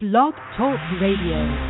Blog Talk Radio.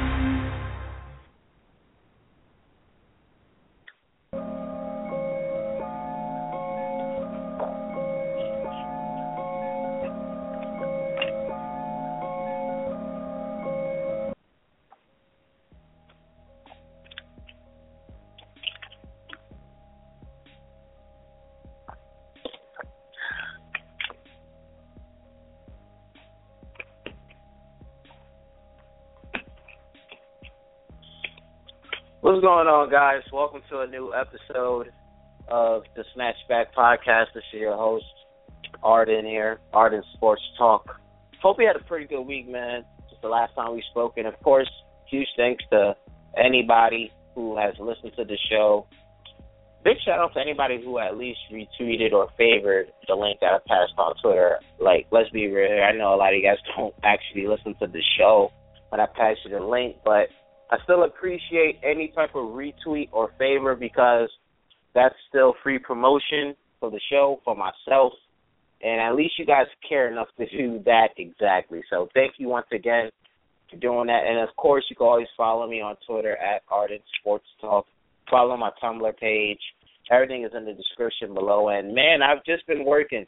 What's going on, guys? Welcome to a new episode of the Snatchback Podcast. This is your host, Arden here, Arden Sports Talk. Hope you had a pretty good week, man. Just the last time we spoke. And, of course, huge thanks to anybody who has listened to the show. Big shout-out to anybody who at least retweeted or favored the link that I passed on Twitter. Like, let's be real here. I know a lot of you guys don't actually listen to the show when I pass you the link, but I still appreciate any type of retweet or favor because that's still free promotion for the show, for myself, and at least you guys care enough to do that exactly. So thank you once again for doing that. And, of course, you can always follow me on Twitter at Arden Sports Talk. Follow my Tumblr page. Everything is in the description below. And, man, I've just been working.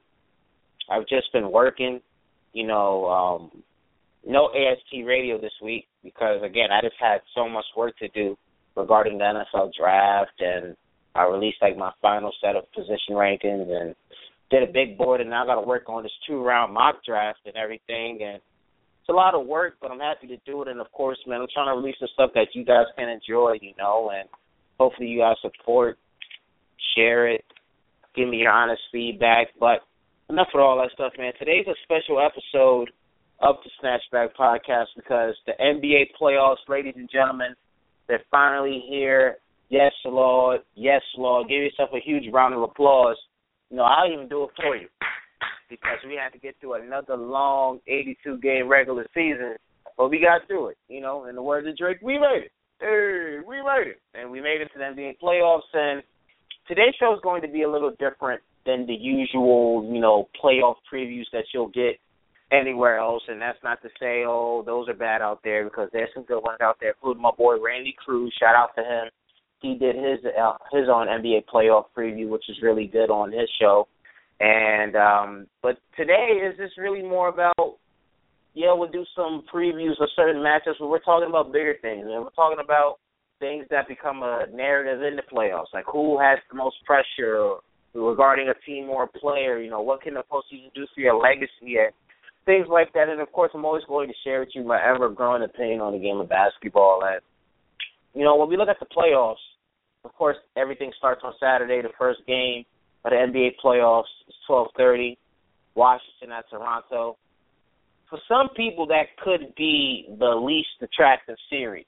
No AST radio this week because, again, I just had so much work to do regarding the NFL draft, and I released, my final set of position rankings and did a big board, and now I got to work on this 2-round mock draft and everything, and it's a lot of work, but I'm happy to do it, and, of course, man, I'm trying to release some stuff that you guys can enjoy, and hopefully you guys support, share it, give me your honest feedback, but enough of all that stuff, man. Today's a special episode of the Snatchback Podcast because the NBA playoffs, ladies and gentlemen, they're finally here. Yes, Lord. Yes, Lord. Give yourself a huge round of applause. I'll even do it for you because we had to get through another long 82-game regular season, but we got through it. In the words of Drake, we made it. Hey, we made it. And we made it to the NBA playoffs, and today's show is going to be a little different than the usual, playoff previews that you'll get anywhere else, and that's not to say, those are bad out there, because there's some good ones out there, including my boy Randy Cruz. Shout out to him. He did his own NBA playoff preview, which is really good on his show. And but today is just really more about, we'll do some previews of certain matchups, but we're talking about bigger things, and we're talking about things that become a narrative in the playoffs, like who has the most pressure regarding a team or a player. What can the postseason do for your legacy, and things like that. And, of course, I'm always going to share with you my ever-growing opinion on the game of basketball. And, when we look at the playoffs, of course, everything starts on Saturday. The first game of the NBA playoffs is 12:30, Washington at Toronto. For some people, that could be the least attractive series,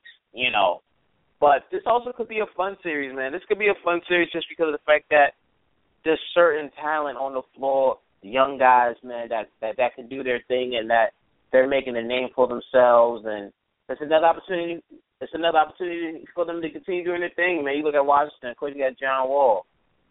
But this also could be a fun series, man. This could be a fun series just because of the fact that there's certain talent on the floor, young guys, man, that can do their thing and that they're making a name for themselves, and it's another opportunity. It's another opportunity for them to continue doing their thing, man. You look at Washington, of course, you got John Wall.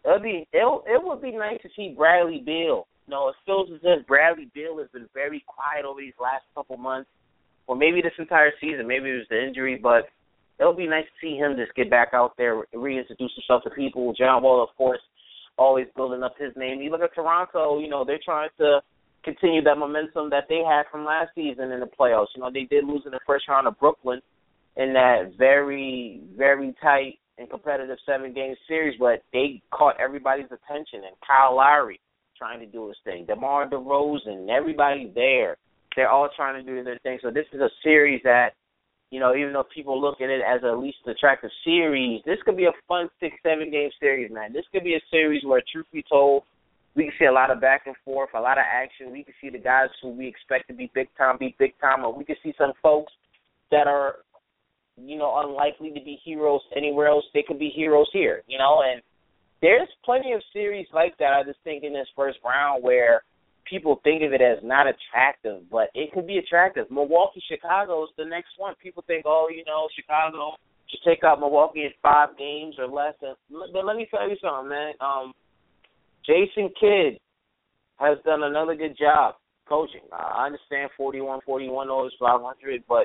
It would be nice to see Bradley Beal. It feels as if Bradley Beal has been very quiet over these last couple months, or maybe this entire season. Maybe it was the injury, but it would be nice to see him just get back out there, reintroduce himself to people. John Wall, of course, always building up his name. You look at Toronto, they're trying to continue that momentum that they had from last season in the playoffs. They did lose in the first round of Brooklyn in that very, very tight and competitive 7-game series, but they caught everybody's attention. And Kyle Lowry trying to do his thing. DeMar DeRozan, everybody there, they're all trying to do their thing. So this is a series that, even though people look at it as a least attractive series, this could be a fun 6-7-game series, man. This could be a series where, truth be told, we can see a lot of back and forth, a lot of action. We can see the guys who we expect to be big time, or we can see some folks that are, unlikely to be heroes anywhere else. They could be heroes here, and there's plenty of series like that, I just think, in this first round where people think of it as not attractive, but it could be attractive. Milwaukee, Chicago is the next one. People think, Chicago should take out Milwaukee in 5 games or less. But let me tell you something, man. Jason Kidd has done another good job coaching. I understand 41 over 500, but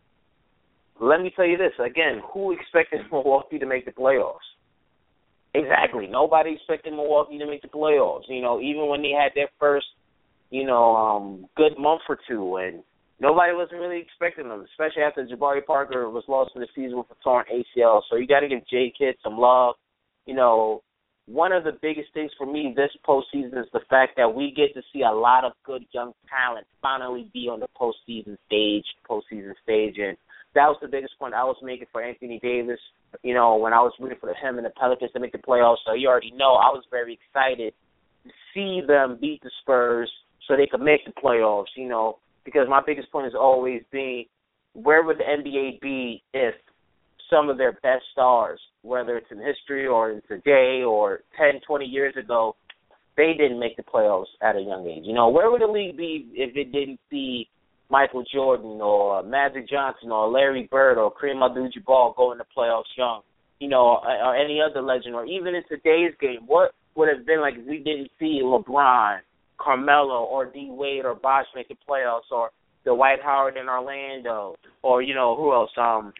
let me tell you this. Again, who expected Milwaukee to make the playoffs? Exactly. Nobody expected Milwaukee to make the playoffs. You know, even when they had their first, good month or two, and nobody wasn't really expecting them, especially after Jabari Parker was lost in the season with a torn ACL. So you got to give J-Kidd some love. You know, one of the biggest things for me this postseason is the fact that we get to see a lot of good young talent finally be on the postseason stage, and that was the biggest point I was making for Anthony Davis, when I was rooting for him and the Pelicans to make the playoffs. So you already know I was very excited to see them beat the Spurs so they could make the playoffs, because my biggest point has always been, where would the NBA be if some of their best stars, whether it's in history or in today or 10, 20 years ago, they didn't make the playoffs at a young age? Where would the league be if it didn't see Michael Jordan or Magic Johnson or Larry Bird or Kareem Abdul-Jabbar go in the playoffs young, or any other legend, or even in today's game? What would have been like if we didn't see LeBron, Carmelo, or D. Wade or Bosh make the playoffs, or Dwight Howard in Orlando, or, who else,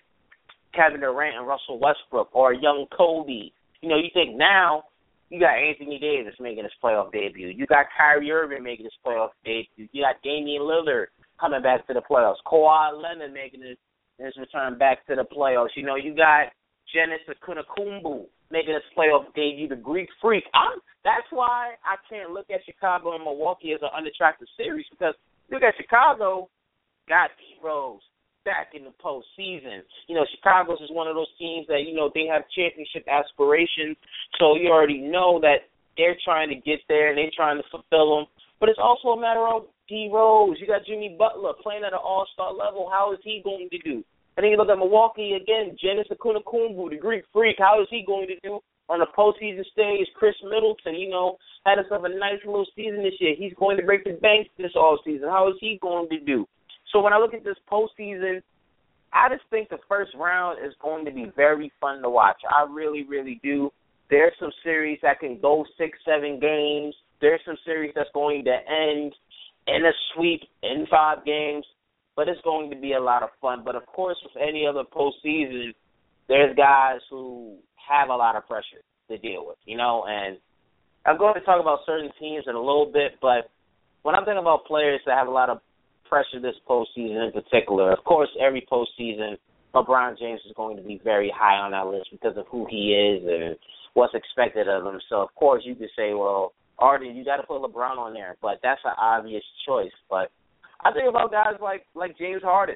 Kevin Durant and Russell Westbrook, or young Kobe? You think now you got Anthony Davis making his playoff debut. You got Kyrie Irving making his playoff debut. You got Damian Lillard coming back to the playoffs. Kawhi Leonard making his return back to the playoffs. You got Giannis Antetokounmpo making his playoff debut, the Greek Freak. That's why I can't look at Chicago and Milwaukee as an unattractive series, because look at Chicago, got D-Rose back in the postseason. Chicago's is one of those teams that, they have championship aspirations, so you already know that they're trying to get there and they're trying to fulfill them. But it's also a matter of D-Rose. You got Jimmy Butler playing at an all-star level. How is he going to do? And then you look at Milwaukee again, Giannis Antetokounmpo, the Greek Freak. How is he going to do on the postseason stage? Chris Middleton, had himself a nice little season this year. He's going to break the bank this offseason. How is he going to do? So when I look at this postseason, I just think the first round is going to be very fun to watch. I really, really do. There's some series that can go 6-7 games. There's some series that's going to end in a sweep in 5 games. But it's going to be a lot of fun. But, of course, with any other postseason, there's guys who have a lot of pressure to deal with, And I'm going to talk about certain teams in a little bit, but when I'm thinking about players that have a lot of pressure this postseason in particular, of course, every postseason, LeBron James is going to be very high on that list because of who he is and what's expected of him. So, of course, you could say, well, Arden, you got to put LeBron on there, but that's an obvious choice. But I think about guys like James Harden.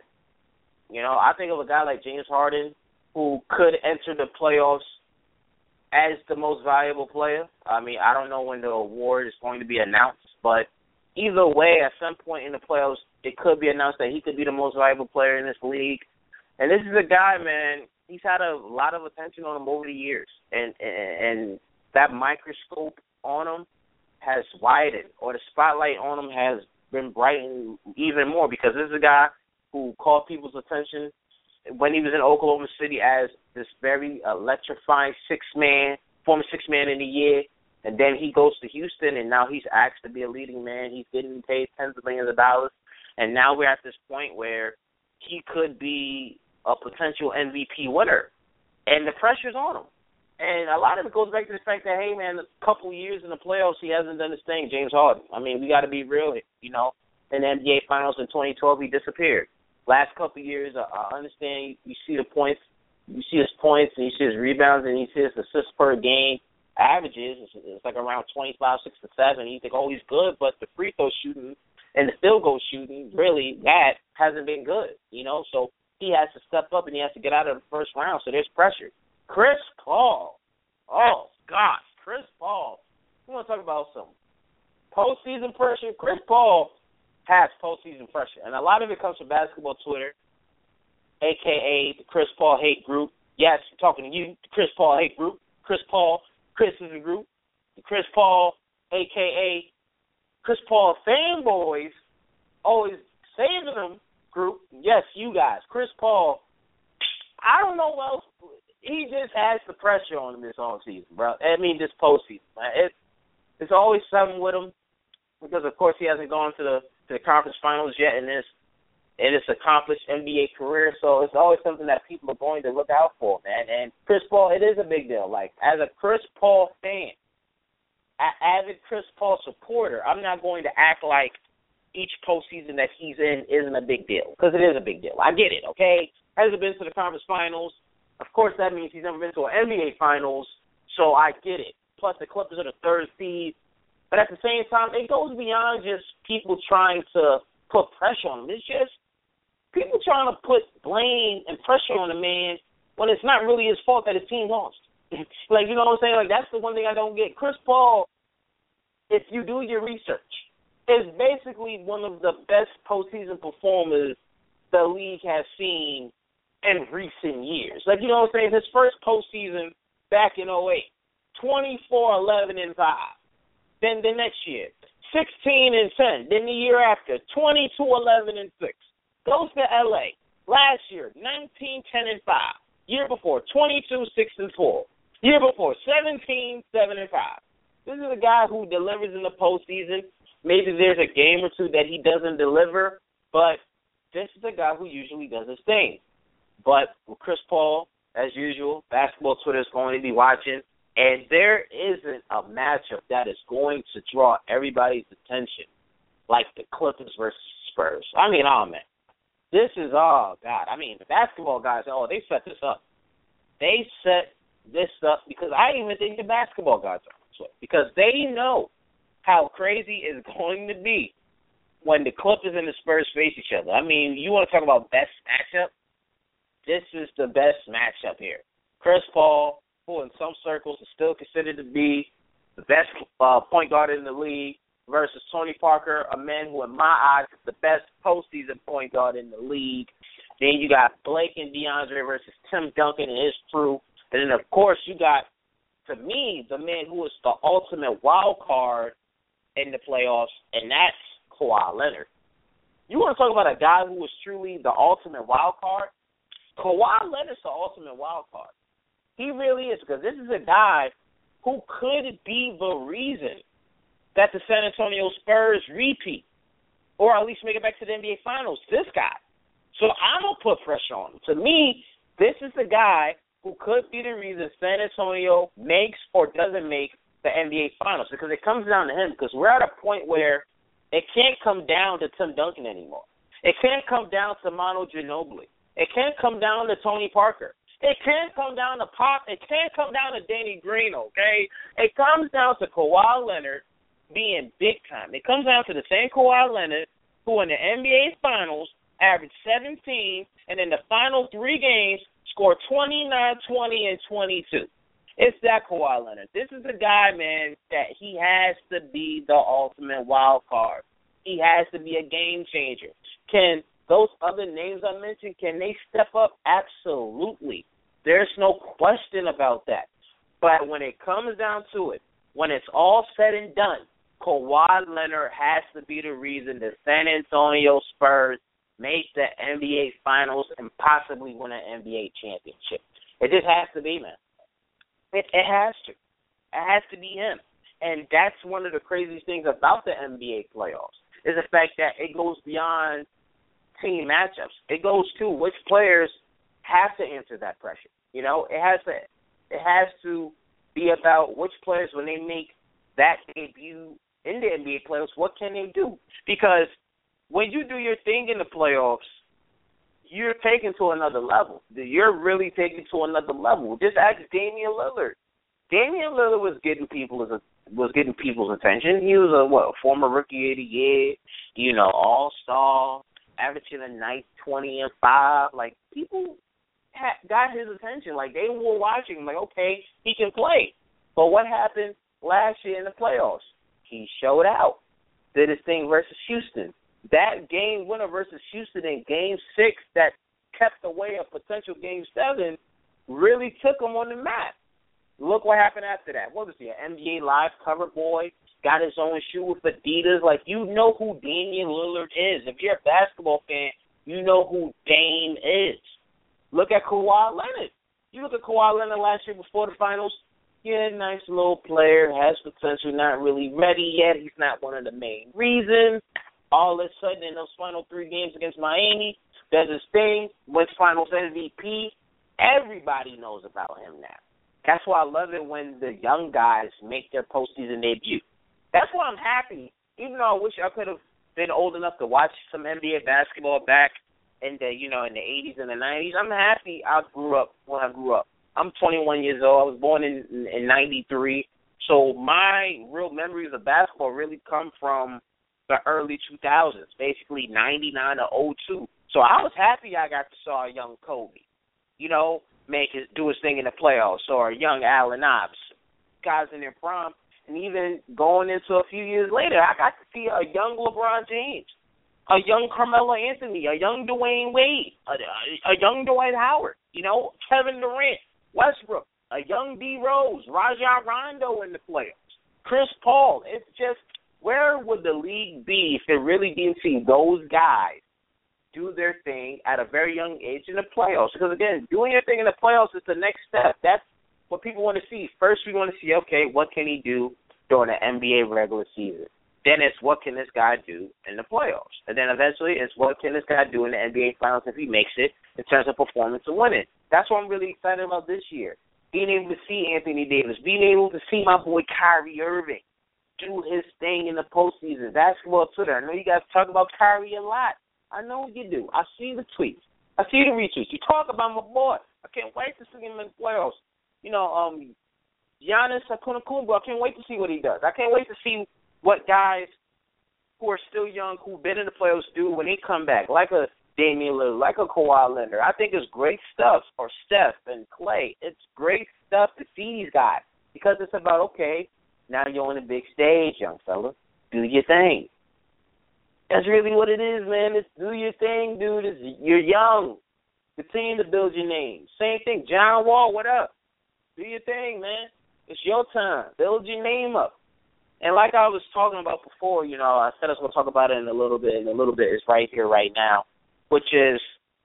I think of a guy like James Harden who could enter the playoffs as the most valuable player. I mean, I don't know when the award is going to be announced, but either way, at some point in the playoffs, it could be announced that he could be the most valuable player in this league. And this is a guy, man, he's had a lot of attention on him over the years. And that microscope on him has widened, or the spotlight on him has been brightened even more, because this is a guy who caught people's attention when he was in Oklahoma City as this very electrifying former sixth man in the year. And then he goes to Houston, and now he's asked to be a leading man. He's getting paid tens of millions of dollars. And now we're at this point where he could be a potential MVP winner. And the pressure's on him. And a lot of it goes back to the fact that, hey, man, a couple years in the playoffs, he hasn't done his thing, James Harden. I mean, we got to be real, In the NBA Finals in 2012, he disappeared. Last couple of years, I understand you see the points. You see his points, and you see his rebounds, and you see his assists per game averages. It's like around 25, 6 to 7. You think, oh, he's good, but the free throw shooting and the field goal shooting, really, that hasn't been good, So he has to step up, and he has to get out of the first round, so there's pressure. Chris Paul. Oh, gosh, Chris Paul. We want to talk about some postseason pressure. Chris Paul has postseason pressure, and a lot of it comes from basketball Twitter, a.k.a. the Chris Paul Hate Group. Yes, I'm talking to you, the Chris Paul Hate Group. Chris Paul Criticism Group. The Chris Paul, a.k.a. Chris Paul Fanboys, always saving them group. Yes, you guys. Chris Paul, I don't know what else. He just has the pressure on him this offseason, bro. I mean, this postseason. It's always something with him because, of course, he hasn't gone to to the conference finals yet in his accomplished NBA career, so it's always something that people are going to look out for, man. And Chris Paul, it is a big deal. Like, as a Chris Paul fan, avid Chris Paul supporter, I'm not going to act like each postseason that he's in isn't a big deal, because it is a big deal. I get it, okay? Hasn't been to the conference finals. Of course, that means he's never been to an NBA finals, so I get it. Plus, the Clippers are the third seed. But at the same time, it goes beyond just people trying to put pressure on him. It's just people trying to put blame and pressure on the man when it's not really his fault that his team lost. Like, you know what I'm saying? Like, that's the one thing I don't get. Chris Paul, if you do your research, is basically one of the best postseason performers the league has seen in recent years. Like, you know what I'm saying? His first postseason back in 2008, 24-11-5. Then the next year, 16-10. Then the year after, 22-11-6. Goes to LA. Last year, 19-10-5. Year before, 22-6-4. Year before, 17-7-5. This is a guy who delivers in the postseason. Maybe there's a game or two that he doesn't deliver, but this is a guy who usually does his thing. But with Chris Paul, as usual, basketball Twitter is going to be watching, and there isn't a matchup that is going to draw everybody's attention like the Clippers versus Spurs. I mean, oh, man. This is, oh, God. I mean, the basketball guys, they set this up. They set this up because I even think the basketball guys are on it, because they know how crazy it's going to be when the Clippers and the Spurs face each other. I mean, you want to talk about best matchup? This is the best matchup here. Chris Paul, who in some circles is still considered to be the best point guard in the league, versus Tony Parker, a man who, in my eyes, is the best postseason point guard in the league. Then you got Blake and DeAndre versus Tim Duncan and his crew. And then, of course, you got, to me, the man who is the ultimate wild card in the playoffs, and that's Kawhi Leonard. You want to talk about a guy who is truly the ultimate wild card? Kawhi Leonard's the ultimate wild card. He really is, because this is a guy who could be the reason that the San Antonio Spurs repeat, or at least make it back to the NBA Finals, this guy. So I'm going to put pressure on him. To me, this is the guy who could be the reason San Antonio makes or doesn't make the NBA Finals, because it comes down to him, because we're at a point where it can't come down to Tim Duncan anymore. It can't come down to Manu Ginobili. It can't come down to Tony Parker. It can't come down to Pop. It can't come down to Danny Green, okay? It comes down to Kawhi Leonard being big time. It comes down to the same Kawhi Leonard who in the NBA Finals averaged 17, and in the final 3 games scored 29, 20, and 22. It's that Kawhi Leonard. This is the guy, man, that he has to be the ultimate wild card. He has to be a game changer. Can those other names I mentioned, can they step up? Absolutely. There's no question about that. But when it comes down to it, when it's all said and done, Kawhi Leonard has to be the reason the San Antonio Spurs make the NBA Finals and possibly win an NBA championship. It just has to be, man. It has to. It has to be him. And that's one of the craziest things about the NBA playoffs, is the fact that it goes beyond team matchups. It goes to which players have to answer that pressure. You know, it has to be about which players, when they make that debut in the NBA playoffs, what can they do? Because when you do your thing in the playoffs, you're taken to another level. You're really taken to another level. Just ask Damian Lillard. Damian Lillard was getting people's attention. He was a former Rookie of the Year, All-Star, averaging a nice 20 and 5. Like, people got his attention. Like, they were watching him. Like, okay, he can play. But what happened last year in the playoffs? He showed out. Did his thing versus Houston. That game winner versus Houston in Game 6 that kept away a potential Game 7 really took him on the map. Look what happened after that. What was he, an NBA Live cover boy? Got his own shoe with Adidas. Like, you know who Damian Lillard is. If you're a basketball fan, you know who Dame is. Look at Kawhi Leonard. You look at Kawhi Leonard last year before the finals. Yeah, nice little player, has potential, not really ready yet. He's not one of the main reasons. all of a sudden in those final 3 games against Miami, does his thing, wins Finals MVP. Everybody knows about him now. That's why I love it when the young guys make their postseason debut. That's why I'm happy, even though I wish I could have been old enough to watch some NBA basketball back in the, in the 80s and the 90s. I'm happy I grew up when I grew up. I'm 21 years old. I was born in 93. So my real memories of basketball really come from the early 2000s, basically 99 to 02. So I was happy I got to saw a young Kobe, do his thing in the playoffs, or a young Allen Iverson, guys in their prime. And even going into a few years later, I got to see a young LeBron James, a young Carmelo Anthony, a young Dwayne Wade, a young Dwight Howard, Kevin Durant, Westbrook, a young D. Rose, Rajon Rondo in the playoffs, Chris Paul. It's just, where would the league be if it really didn't see those guys do their thing at a very young age in the playoffs? Because, again, doing your thing in the playoffs is the next step. That's what people want to see. First, we want to see, okay, what can he do during the NBA regular season? Then it's, what can this guy do in the playoffs? And then eventually it's, what can this guy do in the NBA Finals if he makes it in terms of performance and winning? That's what I'm really excited about this year. Being able to see Anthony Davis, being able to see my boy Kyrie Irving do his thing in the postseason. Basketball Twitter, I know you guys talk about Kyrie a lot. I know you do. I see the tweets. I see the retweets. You talk about my boy. I can't wait to see him in the playoffs. Giannis Antetokounmpo, I can't wait to see what he does. I can't wait to see what guys who are still young, who've been in the playoffs, do when they come back, like a Damian Lillard, like a Kawhi Leonard. I think it's great stuff. Or Steph and Clay. It's great stuff to see these guys because it's about, okay, now you're on the big stage, young fella. Do your thing. That's really what it is, man. It's do your thing, dude. You're young. Continue to build your name. Same thing. John Wall, what up? Do your thing, man. It's your time. Build your name up. And like I was talking about before, I said I was going to talk about it in a little bit. It's right here, right now, which is,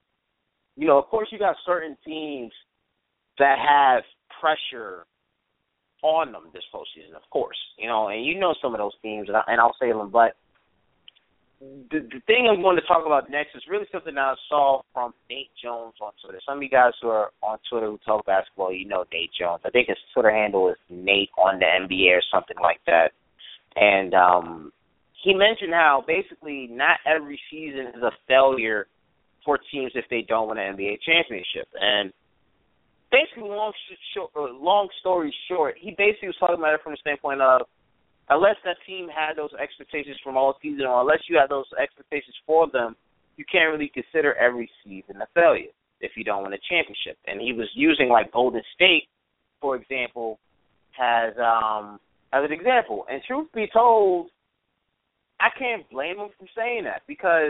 of course you got certain teams that have pressure on them this postseason, of course, and some of those teams, and I'll say them, but the thing I'm going to talk about next is really something that I saw from Nate Jones on Twitter. Some of you guys who are on Twitter who talk basketball, Nate Jones. I think his Twitter handle is Nate on the NBA or something like that. And he mentioned how basically not every season is a failure for teams if they don't win an NBA championship. And basically, long story short, he basically was talking about it from the standpoint of, unless that team had those expectations from all season, or unless you had those expectations for them, you can't really consider every season a failure if you don't win a championship. And he was using, like, Golden State, for example, as an example. And truth be told, I can't blame him for saying that because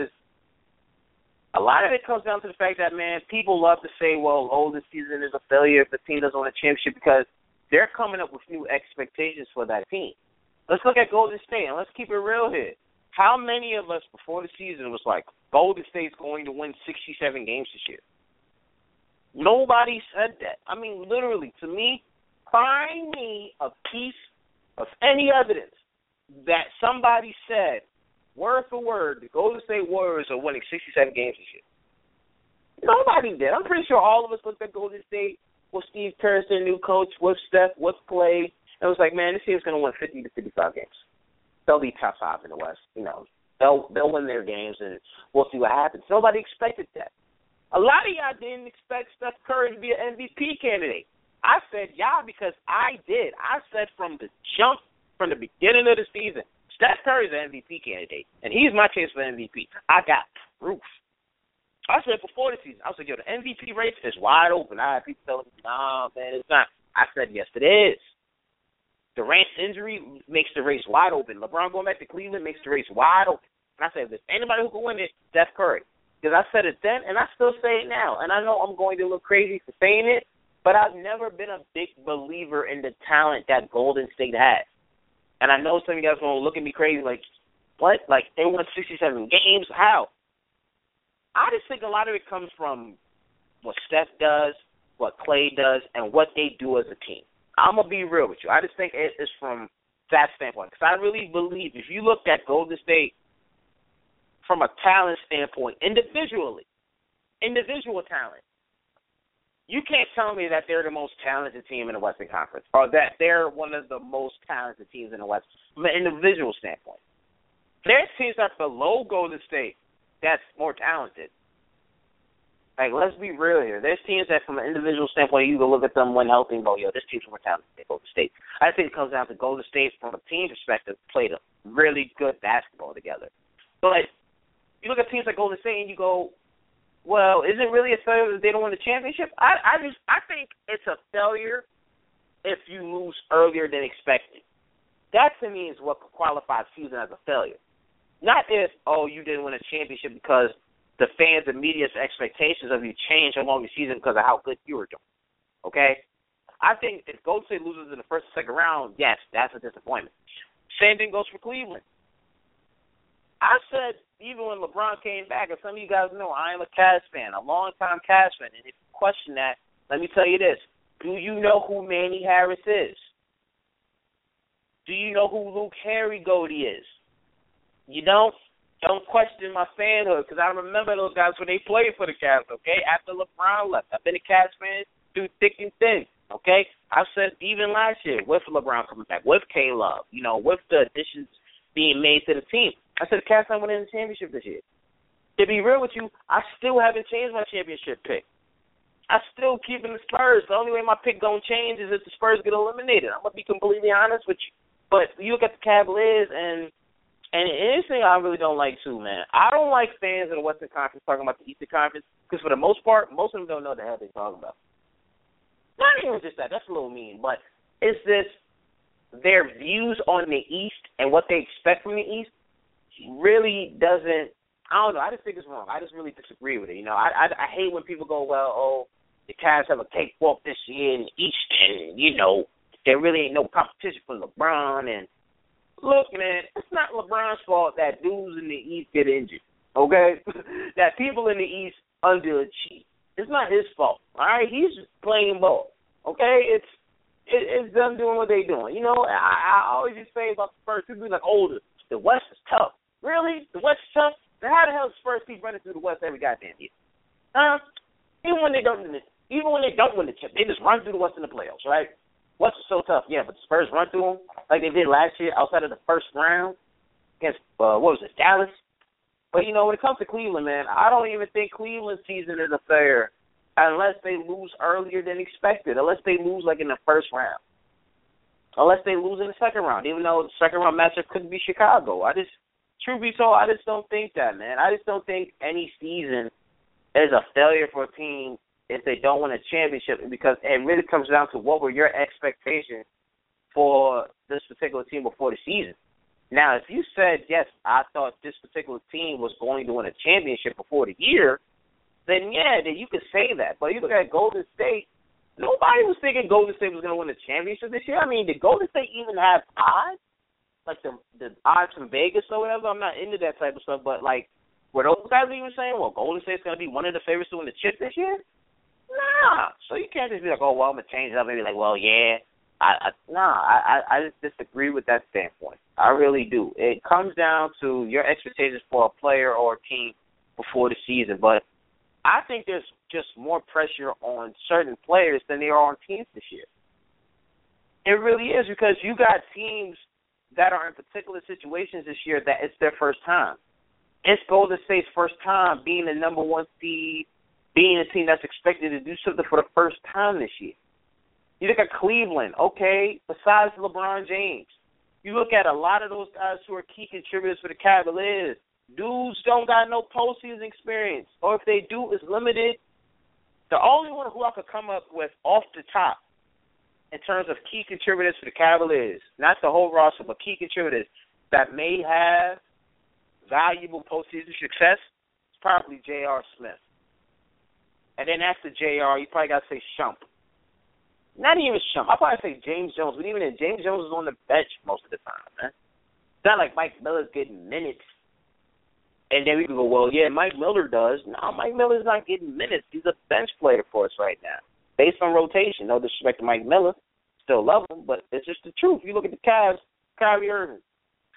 a lot of it comes down to the fact that, man, people love to say, well, this season is a failure if the team doesn't win a championship because they're coming up with new expectations for that team. Let's look at Golden State, and let's keep it real here. How many of us before the season was like, Golden State's going to win 67 games this year? Nobody said that. I mean, literally, to me, find me a piece of any evidence that somebody said, word for word, the Golden State Warriors are winning 67 games this year. Nobody did. I'm pretty sure all of us looked at Golden State with Steve Kerr, their new coach, with Steph, with Clay. It was like, man, this team's going to win 50 to 55 games. They'll be top 5 in the West. They'll win their games, and we'll see what happens. Nobody expected that. A lot of y'all didn't expect Steph Curry to be an MVP candidate. I said y'all because I did. I said from the beginning of the season, Steph Curry's an MVP candidate, and he's my case for MVP. I got proof. I said before the season, I was like, the MVP race is wide open. I had people telling me, nah, man, it's not. I said, yes, it is. Durant's injury makes the race wide open. LeBron going back to Cleveland makes the race wide open. And I said, if there's anybody who can win it, Steph Curry. Because I said it then, and I still say it now. And I know I'm going to look crazy for saying it, but I've never been a big believer in the talent that Golden State has. And I know some of you guys are going to look at me crazy like, what? Like, they won 67 games? How? I just think a lot of it comes from what Steph does, what Clay does, and what they do as a team. I'm going to be real with you. I just think it's from that standpoint. Because I really believe if you look at Golden State from a talent standpoint, individual talent, you can't tell me that they're the most talented team in the Western Conference or that they're one of the most talented teams in the West from an individual standpoint. There's teams that are below Golden State that's more talented. Like, let's be real here. There's teams that, from an individual standpoint, you can look at them when healthy and go, yo, this team's more talented than Golden State. I think it comes down to Golden State, from a team perspective, played a really good basketball together. But you look at teams like Golden State and you go, well, is it really a failure that they don't win the championship? I think it's a failure if you lose earlier than expected. That, to me, is what qualifies season as a failure. Not if, you didn't win a championship because the fans' and media's expectations of you changed along the season because of how good you were doing. Okay? I think if Golden State loses in the first or second round, yes, that's a disappointment. Same thing goes for Cleveland. I said, even when LeBron came back, and some of you guys know I am a Cavs fan, a long-time Cavs fan, and if you question that, let me tell you this. Do you know who Manny Harris is? Do you know who Luke Harry Goldie is? You don't? Don't question my fanhood, because I remember those guys when they played for the Cavs, okay, after LeBron left. I've been a Cavs fan through thick and thin, okay? I've said even last year with LeBron coming back, with K-Love, with the additions being made to the team. I said the Cavs not winning the championship this year. To be real with you, I still haven't changed my championship pick. I still keeping the Spurs. The only way my pick going to change is if the Spurs get eliminated. I'm going to be completely honest with you. But you look at the Cavaliers, and anything I really don't like, too, man. I don't like fans of the Western Conference talking about the Eastern Conference because, for the most part, most of them don't know what the hell they're talking about. Not even just that. That's a little mean. But it's this, their views on the East and what they expect from the East really doesn't, I don't know. I just think it's wrong. I just really disagree with it. I hate when people go, well, the Cavs have a cakewalk this year in the East, and, there really ain't no competition for LeBron. And look, man, it's not LeBron's fault that dudes in the East get injured, okay? That people in the East underachieve. It's not his fault, all right? He's just playing ball, okay? It's them doing what they doing. I always just say about the Spurs, people be like, the West is tough. Really? The West is tough? Then how the hell does Spurs keep running through the West every goddamn year? Even when they don't win the chip, they just run through the West in the playoffs, right? West is so tough, yeah, but the Spurs run through them like they did last year outside of the first round against, Dallas? But, when it comes to Cleveland, man, I don't even think Cleveland's season is a failure unless they lose earlier than expected, unless they lose, like, in the first round, unless they lose in the second round, even though the second round matchup couldn't be Chicago. Truth be told, I just don't think that, man. I just don't think any season is a failure for a team if they don't win a championship, because it really comes down to what were your expectations for this particular team before the season. Now, if you said, yes, I thought this particular team was going to win a championship before the year, then you could say that. But you look at Golden State, nobody was thinking Golden State was going to win a championship this year. I mean, did Golden State even have odds? Like the odds from Vegas or whatever? I'm not into that type of stuff, but, like, were those guys even saying, well, Golden State's going to be one of the favorites to win the chip this year? Nah. So you can't just be like, I'm going to change it up. Maybe like, I just disagree with that standpoint. I really do. It comes down to your expectations for a player or a team before the season. But I think there's just more pressure on certain players than there are on teams this year. It really is, because you got teams that are in particular situations this year that it's their first time. It's Golden State's first time being the number one seed, being a team that's expected to do something for the first time this year. You look at Cleveland, okay, besides LeBron James. You look at a lot of those guys who are key contributors for the Cavaliers. Dudes don't got no postseason experience, or if they do, it's limited. The only one who I could come up with off the top in terms of key contributors for the Cavaliers, not the whole roster, but key contributors that may have valuable postseason success, is probably J.R. Smith. And then after J.R., you probably got to say Shump. Not even Shump. I'll probably say James Jones. But even then, James Jones is on the bench most of the time, man. It's not like Mike Miller's getting minutes. And then we can go, well, yeah, Mike Miller does. No, Mike Miller's not getting minutes. He's a bench player for us right now, based on rotation. No disrespect to Mike Miller. Still love him, but it's just the truth. You look at the Cavs, Kyrie Irving,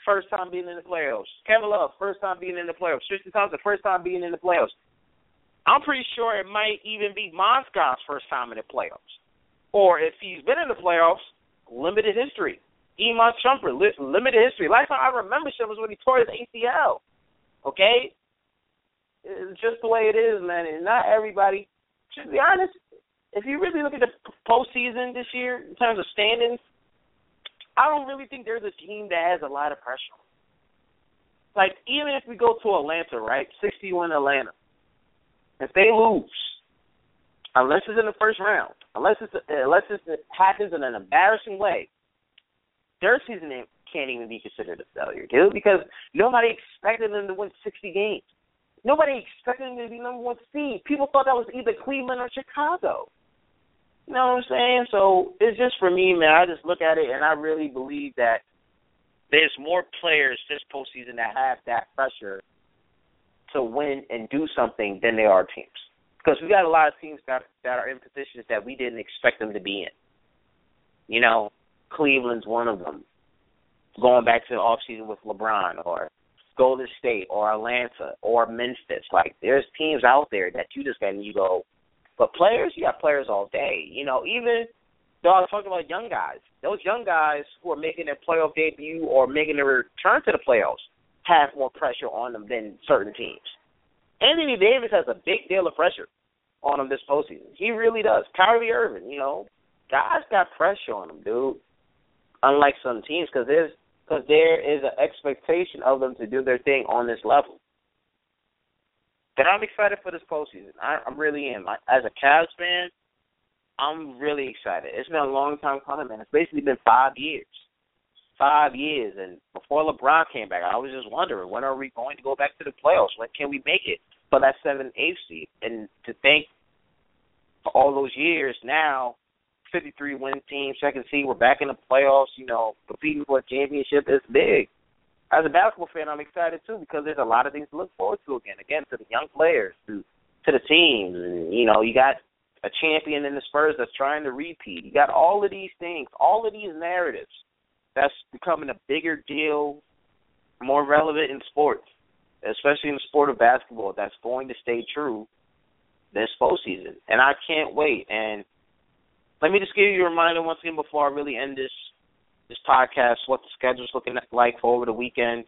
first time being in the playoffs. Kevin Love, first time being in the playoffs. Tristan Thompson, first time being in the playoffs. I'm pretty sure it might even be Mozgov's first time in the playoffs. Or if he's been in the playoffs, limited history. Iman Shumpert, limited history. Last time I remember him was when he tore his ACL. Okay? It's just the way it is, man. And not everybody, to be honest, if you really look at the postseason this year in terms of standings, I don't really think there's a team that has a lot of pressure. Like, even if we go to Atlanta, right, 61 Atlanta, if they lose, unless it's in the first round, unless it happens in an embarrassing way, their season can't even be considered a failure, dude, because nobody expected them to win 60 games. Nobody expected them to be number one seed. People thought that was either Cleveland or Chicago. You know what I'm saying? So it's just for me, man, I just look at it and I really believe that there's more players this postseason that have that pressure to win and do something than there are teams. Because we got a lot of teams that are in positions that we didn't expect them to be in. You know, Cleveland's one of them. Going back to the offseason with LeBron or Golden State or Atlanta or Memphis. Like, there's teams out there that you just got and you go, but players, you got players all day. You know, even though I was talking about young guys, those young guys who are making their playoff debut or making their return to the playoffs have more pressure on them than certain teams. Anthony Davis has a big deal of pressure on him this postseason. He really does. Kyrie Irving, you know, guys got pressure on them, dude. Unlike some teams, because there is an expectation of them to do their thing on this level. But I'm excited for this postseason. I really am. As a Cavs fan, I'm really excited. It's been a long time coming, man. It's basically been 5 years. 5 years. And before LeBron came back, I was just wondering, when are we going to go back to the playoffs? When can we make it for that 7th, 8th seed? And to think for all those years now, 53-win team, second seed, we're back in the playoffs, you know, competing for a championship is big. As a basketball fan, I'm excited, too, because there's a lot of things to look forward to again. Again, to the young players, to the teams. And, you know, you got a champion in the Spurs that's trying to repeat. You got all of these things, all of these narratives that's becoming a bigger deal, more relevant in sports, especially in the sport of basketball, that's going to stay true this postseason. And I can't wait. And let me just give you a reminder once again before I really end this podcast, what the schedule's looking like for over the weekend.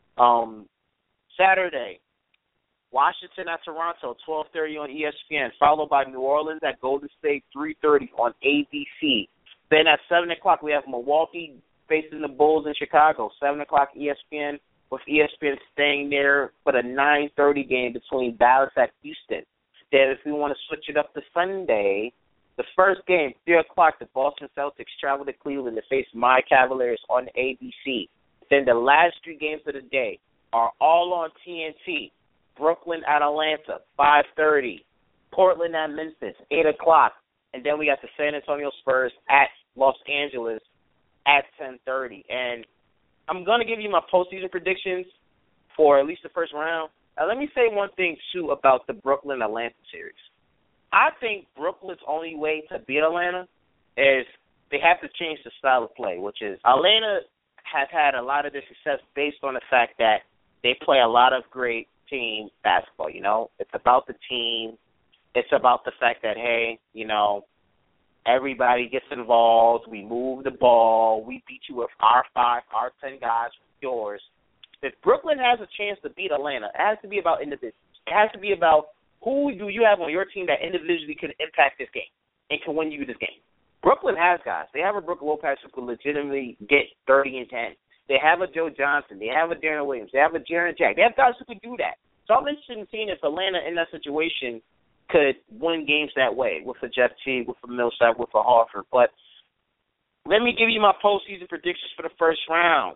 Saturday, Washington at Toronto, 12:30 on ESPN, followed by New Orleans at Golden State, 3:30 on ABC. Then at 7 o'clock, we have Milwaukee facing the Bulls in Chicago, 7 o'clock ESPN, with ESPN staying there for the 9:30 game between Dallas at Houston. Then if we want to switch it up to Sunday, the first game, 3 o'clock, the Boston Celtics travel to Cleveland to face my Cavaliers on ABC. Then the last 3 games of the day are all on TNT. Brooklyn at Atlanta, 5:30. Portland at Memphis, 8 o'clock. And then we got the San Antonio Spurs at Los Angeles at 10:30. And I'm going to give you my postseason predictions for at least the first round. Now, let me say one thing, too, about the Brooklyn-Atlanta series. I think Brooklyn's only way to beat Atlanta is they have to change the style of play, which is Atlanta has had a lot of their success based on the fact that they play a lot of great team basketball, you know. It's about the team. It's about the fact that, hey, you know, everybody gets involved. We move the ball. We beat you with our 5, our 10 guys with yours. If Brooklyn has a chance to beat Atlanta, it has to be about individuals. It has to be about who do you have on your team that individually can impact this game and can win you this game. Brooklyn has guys. They have a Brook Lopez who can legitimately get 30 and 10. They have a Joe Johnson. They have a Darren Williams. They have a Jaren Jack. They have guys who can do that. So I'm interested in seeing if Atlanta in that situation could win games that way with a Jeff Teague, with a Millsap, with a Horford. But let me give you my postseason predictions for the first round.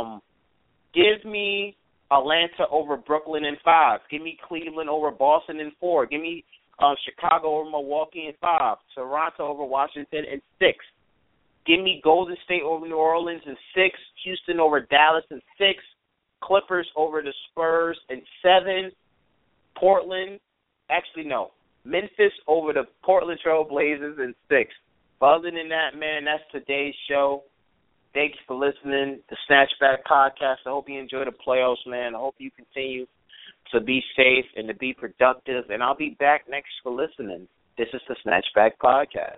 Give me Atlanta over Brooklyn in 5. Give me Cleveland over Boston in 4. Give me Chicago over Milwaukee in 5. Toronto over Washington in 6. Give me Golden State over New Orleans in 6. Houston over Dallas in 6. Clippers over the Spurs in 7. Memphis over the Portland Trail Blazers in 6. But other than that, man, that's today's show. Thanks for listening to Snatchback Podcast. I hope you enjoy the playoffs, man. I hope you continue to be safe and to be productive. And I'll be back next for listening. This is the Snatchback Podcast.